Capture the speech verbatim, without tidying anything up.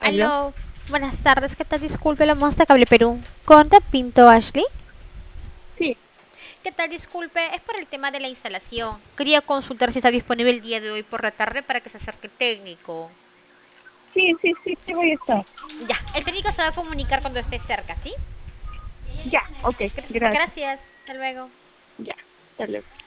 ¿Aló? Aló, buenas tardes, ¿qué tal? Disculpe, la de Cable Perú. ¿Conta Pinto Ashley? Sí, ¿Qué tal? Disculpe, es por el tema de la instalación. Quería consultar si está disponible el día de hoy por la tarde para que se acerque el técnico. sí, sí, sí, sí voy a estar. Ya, el técnico se va a comunicar cuando esté cerca, ¿sí? Ya, ok, Gra- gracias. gracias, hasta luego. Ya, hasta luego.